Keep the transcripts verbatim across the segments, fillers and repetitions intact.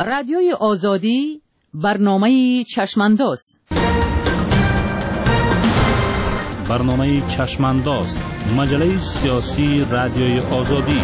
رادیوی آزادی برنامه چشمانداز برنامه چشمانداز مجله سیاسی رادیوی آزادی.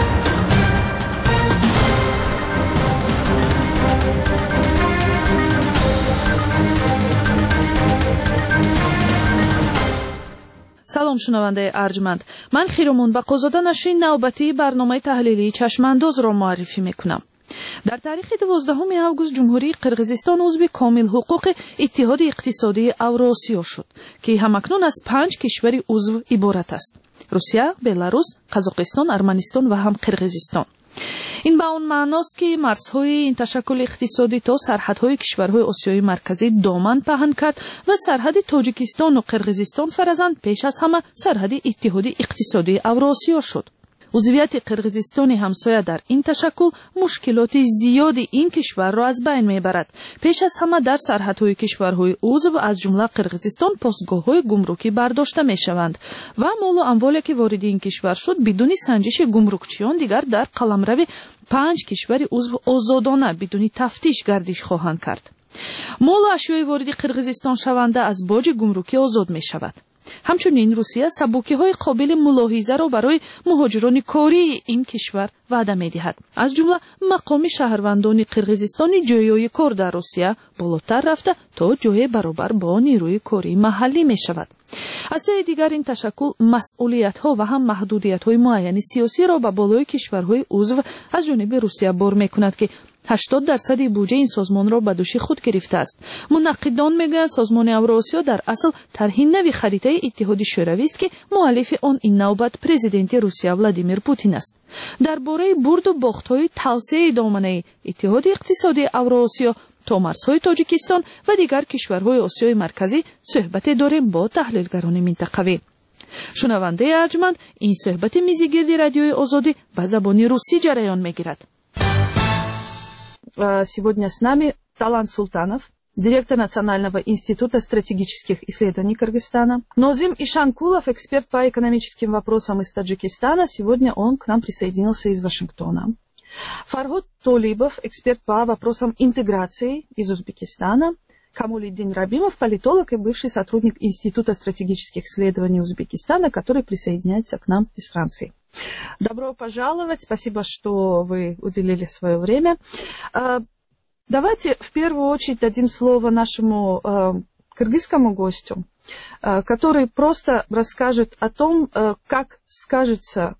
سلام شنونده ارجمند، من خیرمون با قضاده نشین نوبتی برنامه تحلیلی چشمانداز را معرفی میکنم. در تاریخ دوازدهم آگوست جمهوری قرقیزستان عضو کامل حقوق اتحاد اقتصادی اوراسیا شد که همکنون از پنج کشور عضو عبارت است: روسیه، بلاروس، قزاقستان، ارمنستان و هم قرقیزستان. این به اون معناست که مرزهای این تشکل اقتصادی تا سرحدهای کشورهای آسیای مرکزی دامن پهن کرد و سرحد تاجیکستان و قرقیزستان فرزند پیش از همه سرحد اتحاد اقتصادی اوراسیا شد. عضویت قرقیزستان همسایه در این تشکل مشکلات زیادی این کشور را از بین میبرد. پیش از همه در سرحدهای کشورهای عضو از جمله قرقیزستان پاسگاه‌های گمرکی برداشته میشوند و مال و اموالی که وارد این کشور شد بدون سنجش گمرکچیان دیگر در قلمرو پنج کشور عضو آزادانه بدون تفتیش گردش خواهند کرد. مال و اشیای وارد قرقیزستان شونده از باج گمرکی آزاد میشود. همچنین روسیه سبوکی‌های قابل ملاحظه را برای مهاجران کاری این کشور وعده می‌دهد. از جمله مقام شهروندان قرقیزستانی جایهای کار در روسیه بالاتر رفته تا جای برابر با نیروی کاری محلی می‌شود. از سوی دیگر این تشکل مسئولیت‌ها و هم محدودیت‌های معین سیاسی را به بالای کشورهای عضو از جانب روسیه بار می‌کند که هشتاد درصد بودجه این سازمان را به دوش خود گرفته است. منقدان میگویند سازمان اوراسیا در اصل طرح نوی خریطه اتحاد شوروی است که مؤلف آن این نوبت پرزیدنت روسیه ولادیمیر پوتین است. درباره برد و باخت‌های توسعه دامنه اتحاد اقتصادی اوراسیا تا مرزهای تاجیکستان و دیگر کشورهای آسیای مرکزی صحبت داریم با تحلیلگران منطقوی. شنونده ارجمند، این صحبت میزگرد رادیوی آزادی به زبان روسی جریان میگیرد. Сегодня с нами Талант Султанов, директор Национального института стратегических исследований Кыргызстана. Нозим Ишанкулов, эксперт по экономическим вопросам из Таджикистана. Сегодня он к нам присоединился из Вашингтона. Фаргот Толибов, эксперт по вопросам интеграции из Узбекистана. Камолиддин Рабимов, политолог и бывший сотрудник Института стратегических исследований Узбекистана, который присоединяется к нам из Франции. Добро пожаловать, спасибо, что вы уделили свое время. Давайте в первую очередь дадим слово нашему кыргызскому гостю, который просто расскажет о том, как скажется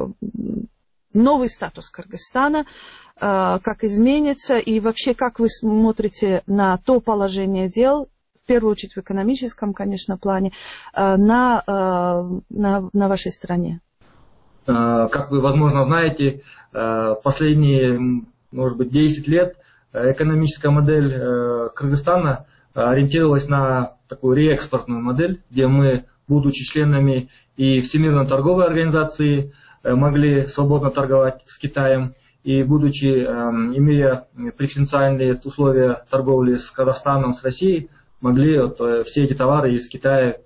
новый статус Кыргызстана, как изменится и вообще как вы смотрите на то положение дел, в первую очередь в экономическом, конечно, плане, на, на, на вашей стране. Как вы, возможно, знаете, последние, может быть, десять лет экономическая модель Кыргызстана ориентировалась на такую реэкспортную модель, где мы, будучи членами и Всемирной торговой организации, могли свободно торговать с Китаем, и будучи, имея преференциальные условия торговли с Казахстаном, с Россией, могли вот, все эти товары из Китая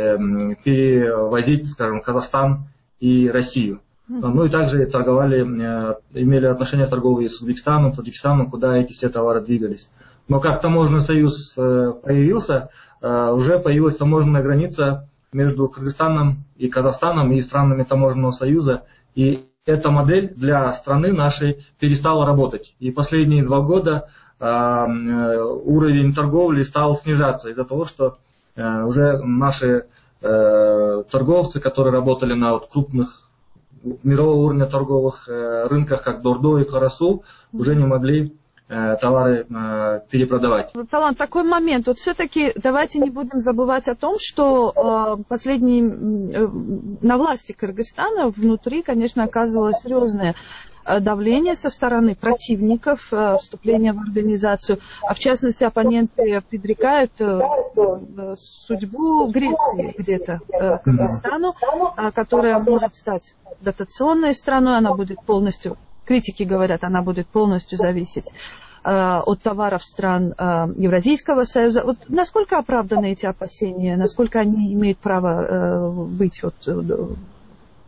перевозить, скажем, в Казахстан и Россию. Ну и также торговали, имели отношения торговые с Узбекистаном, Таджикистаном, куда эти все товары двигались. Но как таможенный союз появился, уже появилась таможенная граница между Кыргызстаном и Казахстаном и странами таможенного союза. И эта модель для страны нашей перестала работать. И последние два года уровень торговли стал снижаться из-за того, что уже наши торговцы, которые работали на вот крупных мирового уровня торговых рынках, как Дордо и Карасу, уже не могли товары перепродавать. Талант, такой момент. Вот все-таки давайте не будем забывать о том, что последние на власти Кыргызстана внутри, конечно, оказывалось серьезное давление со стороны противников вступления в организацию. А в частности, оппоненты предрекают судьбу Греции где-то Кыргызстану, которая может стать дотационной страной, она будет полностью, критики говорят, она будет полностью зависеть от товаров стран Евразийского союза. Вот насколько оправданы эти опасения, насколько они имеют право быть вот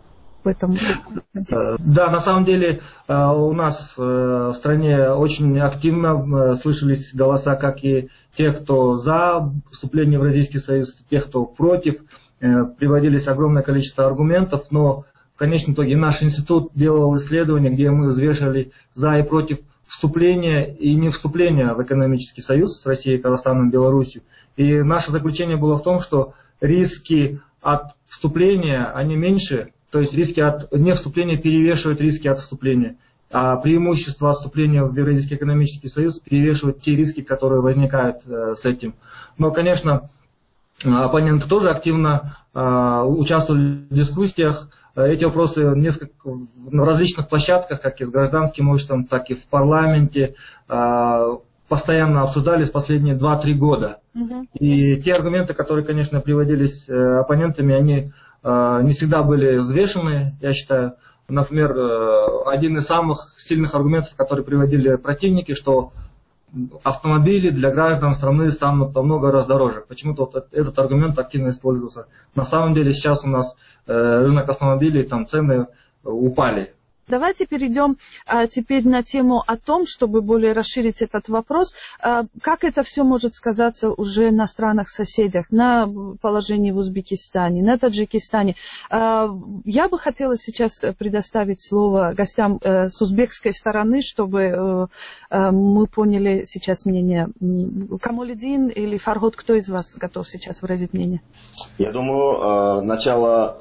в этом контексте? Да, на самом деле у нас в стране очень активно слышались голоса как и тех, кто за вступление в Евразийский союз, тех, кто против. Приводились огромное количество аргументов, но в конечном итоге наш институт делал исследования, где мы взвешивали за и против вступления и не вступления в экономический союз с Россией, Казахстаном, Беларусью. И наше заключение было в том, что риски от вступления, они меньше, то есть риски от невступления перевешивают риски от вступления. А преимущество от вступления в Евразийский экономический союз перевешивают те риски, которые возникают э, с этим. Но, конечно, оппоненты тоже активно э, участвовали в дискуссиях. Эти вопросы несколько, на различных площадках, как и с гражданским обществом, так и в парламенте, э, постоянно обсуждались последние два-три года. Uh-huh. И те аргументы, которые, конечно, приводились э, оппонентами, они э, не всегда были взвешены, я считаю. Например, э, один из самых сильных аргументов, которые приводили противники, что автомобили для граждан страны станут во много раз дороже. Почему-то вот этот аргумент активно использовался. На самом деле сейчас у нас э, рынок автомобилей, там цены упали. Давайте перейдем а, теперь на тему о том, чтобы более расширить этот вопрос, а, как это все может сказаться уже на странах-соседях, на положении в Узбекистане, на Таджикистане. А, я бы хотела сейчас предоставить слово гостям а, с узбекской стороны, чтобы а, а, мы поняли сейчас мнение. Камолидин или Фарход, кто из вас готов сейчас выразить мнение? Я думаю, начало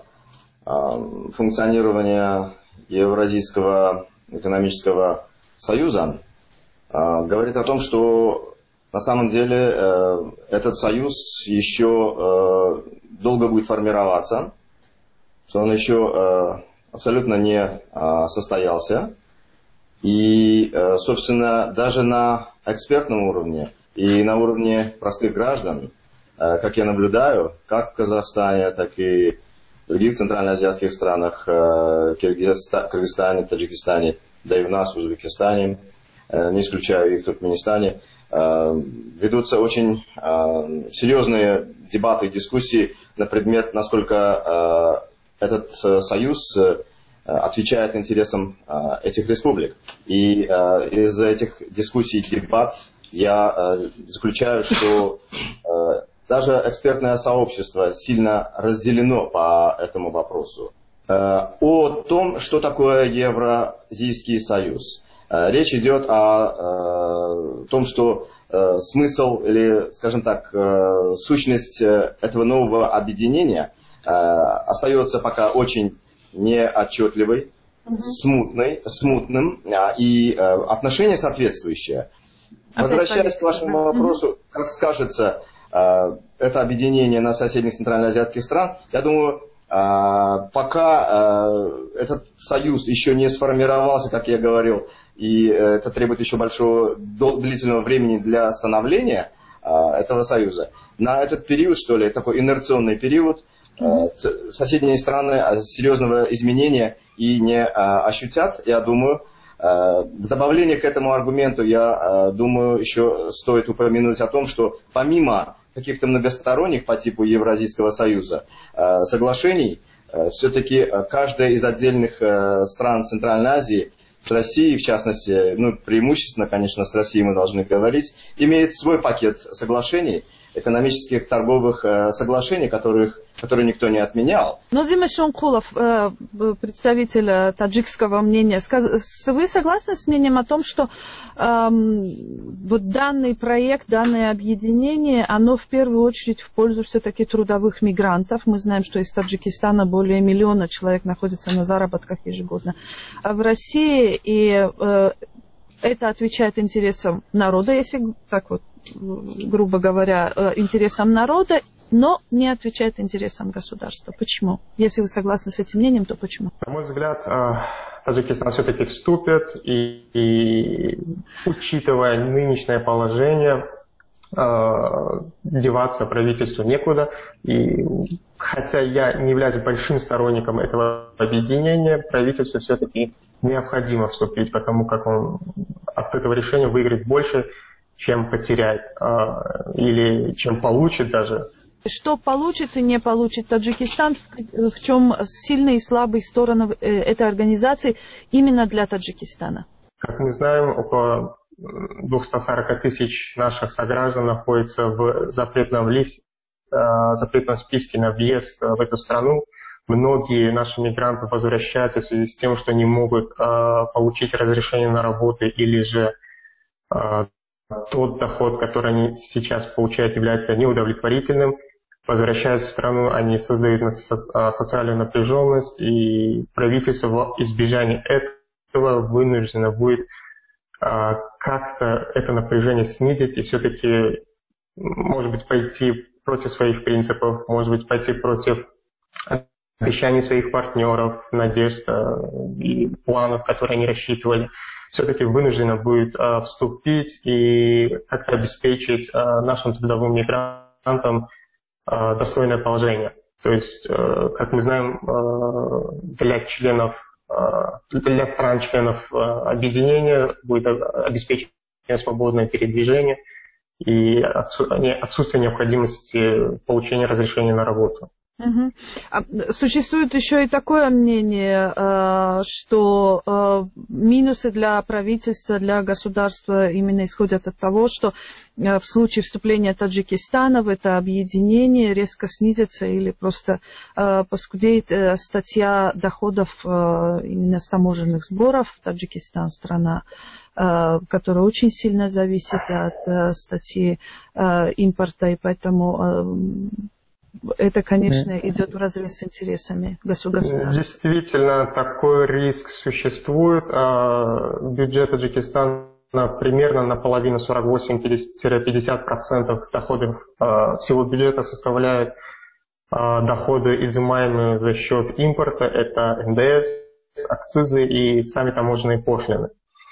функционирования Евразийского экономического союза э, говорит о том, что на самом деле э, этот союз еще э, долго будет формироваться, что он еще э, абсолютно не э, состоялся. И, э, собственно, даже на экспертном уровне и на уровне простых граждан, э, как я наблюдаю, как в Казахстане, так и в других центральноазиатских странах, Кыргызстане, Таджикистане, да и у нас в Узбекистане, не исключаю и в Туркменистане, ведутся очень серьезные дебаты и дискуссии на предмет, насколько этот союз отвечает интересам этих республик. И из этих дискуссий и дебат я заключаю, что даже экспертное сообщество сильно разделено по этому вопросу. О том, что такое Евразийский союз. Речь идет о том, что смысл или, скажем так, сущность этого нового объединения остается пока очень неотчетливой, смутной, смутным, и отношение соответствующее. Возвращаясь к вашему вопросу, как скажется это объединение на соседних центральноазиатских стран, я думаю, пока этот союз еще не сформировался, как я говорил, и это требует еще большого длительного времени для становления этого союза, на этот период, что ли, такой инерционный период, соседние страны серьезного изменения и не ощутят, я думаю. В добавление к этому аргументу, я думаю, еще стоит упомянуть о том, что помимо каких-то многосторонних по типу Евразийского союза соглашений, все-таки каждая из отдельных стран Центральной Азии, с Россией, в частности, ну, преимущественно, конечно, с Россией мы должны говорить, имеет свой пакет соглашений, экономических, торговых э, соглашений, которых, которые никто не отменял. Нозим Эшонкулов, э, представитель таджикского мнения, сказ... вы согласны с мнением о том, что э, вот данный проект, данное объединение, оно в первую очередь в пользу все-таки трудовых мигрантов? Мы знаем, что из Таджикистана более миллиона человек находится на заработках ежегодно в России, и э, это отвечает интересам народа, если так вот, грубо говоря, интересам народа, но не отвечает интересам государства. Почему? Если вы согласны с этим мнением, то почему? На мой взгляд, Таджикистан все-таки вступит, и, и учитывая нынешнее положение, деваться правительству некуда. И хотя я не являюсь большим сторонником этого объединения, правительству все-таки необходимо вступить, потому как он от этого решения выиграет больше, чем потеряет, или чем получит даже Что получит и не получит Таджикистан, в чем сильные и слабые стороны этой организации именно для Таджикистана? Как мы знаем, около двести сорок тысяч наших сограждан находятся в запретном, лифте, запретном списке на въезд в эту страну. Многие наши мигранты возвращаются в связи с тем, что не могут получить разрешение на работу или же тот доход, который они сейчас получают, является неудовлетворительным. Возвращаясь в страну, они создают социальную напряженность, и правительство в избежание этого вынуждено будет как-то это напряжение снизить и все-таки, может быть, пойти против своих принципов, может быть, пойти против обещаний своих партнеров, надежд и планов, которые они рассчитывали. Все-таки вынуждено будет вступить и как-то обеспечить нашим трудовым мигрантам достойное положение. То есть, как мы знаем, для членов, для стран-членов объединения будет обеспечено свободное передвижение и отсутствие необходимости получения разрешения на работу. Угу. Существует еще и такое мнение, что минусы для правительства, для государства именно исходят от того, что в случае вступления Таджикистана в это объединение резко снизится или просто поскудеет статья доходов именно с таможенных сборов. Таджикистан — страна, которая очень сильно зависит от статьи импорта, и поэтому это, конечно, идет вразрез с интересами государства. Действительно, такой риск существует. Бюджет Таджикистана примерно наполовину, сорок восемь — пятьдесят процентов доходов всего бюджета составляют доходы, изымаемые за счет импорта. Это эн дэ эс, акцизы и сами таможенные пошлины.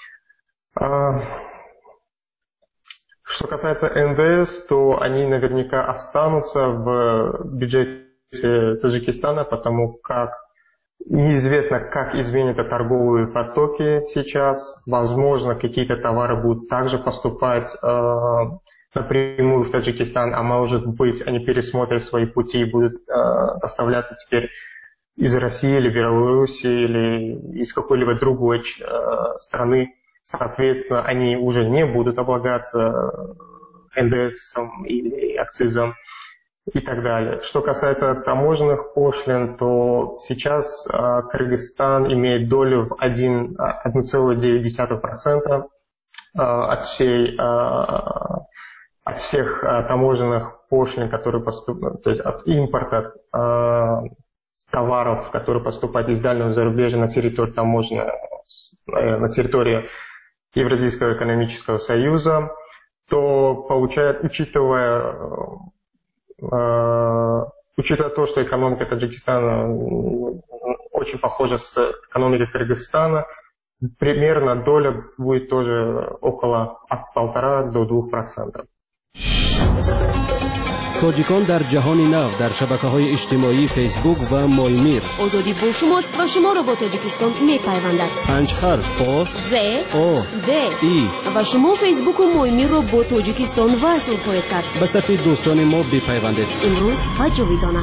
Что касается эн дэ эс, то они наверняка останутся в бюджете Таджикистана, потому как неизвестно, как изменятся торговые потоки сейчас. Возможно, какие-то товары будут также поступать э, напрямую в Таджикистан, а может быть, они пересмотрят свои пути и будут э, доставляться теперь из России или Беларуси или из какой-либо другой э, страны. Соответственно, они уже не будут облагаться эн дэ эс или акцизом и так далее. Что касается таможенных пошлин, то сейчас э, Кыргызстан имеет долю в один целых девять десятых процента э, от, всей, э, от всех э, таможенных пошлин, которые поступают, то есть от импорта э, товаров, которые поступают из дальнего зарубежья на территорию таможни, э, на территории Евразийского экономического союза, то получает, учитывая, э, учитывая то, что экономика Таджикистана очень похожа с экономикой Кыргызстана, примерно доля будет тоже около от полтора до двух процентов. تاجیکان در جهان نو در شبکه‌های اجتماعی فیسبوک و مایمیر. آزادی با شماست و شما را با تاجیکستان می‌پیوندد. پنج حرف آ ز آ د ای و شما فیسبوک و مایمیر را با تاجیکستان وصل خواهید کرد. به صفحه دوستان ما بپیوندید. امروز و جاویدانه.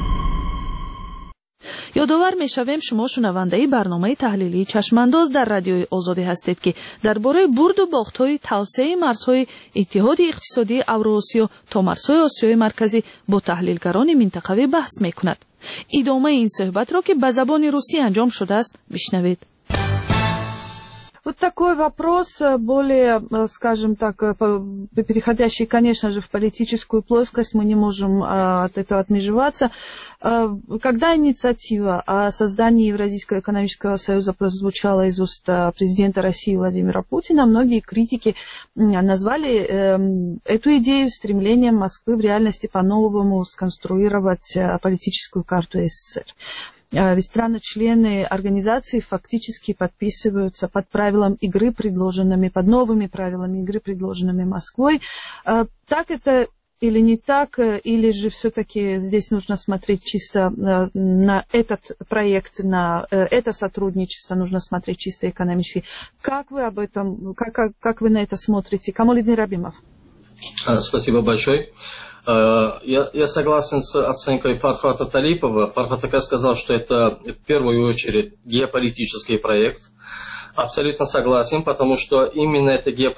یادآور می‌شویم شما شنونده برنامه تحلیلی چشمانداز در رادیوی آزادی هستید که درباره برد و باخت‌های توسعه مرزهای اتحاد اقتصادی اوراسیا تا مرزهای آسیای مرکزی با تحلیلگران منطقوی بحث می‌کند. ادامه این صحبت را که به زبان روسی انجام شده است بشنوید. Вот такой вопрос, более, скажем так, переходящий, конечно же, в политическую плоскость, мы не можем от этого отмежеваться. Когда инициатива о создании Евразийского экономического союза прозвучала из уст президента России Владимира Путина, многие критики назвали эту идею стремлением Москвы в реальности по-новому сконструировать политическую карту эс эс эс эр. Ведь страны-члены организации фактически подписываются под правилам игры, предложенными, под новыми правилами игры, предложенными Москвой. Так это или не так, или же все-таки здесь нужно смотреть чисто на этот проект, на это сотрудничество, нужно смотреть чисто экономически. Как вы об этом, как, как вы на это смотрите? Камолидин Рабимов. Спасибо большое. Я, я согласен с оценкой Фархата Талипова. Фархат Ака сказал, что это в первую очередь геополитический проект. Абсолютно согласен, потому что именно это геополитический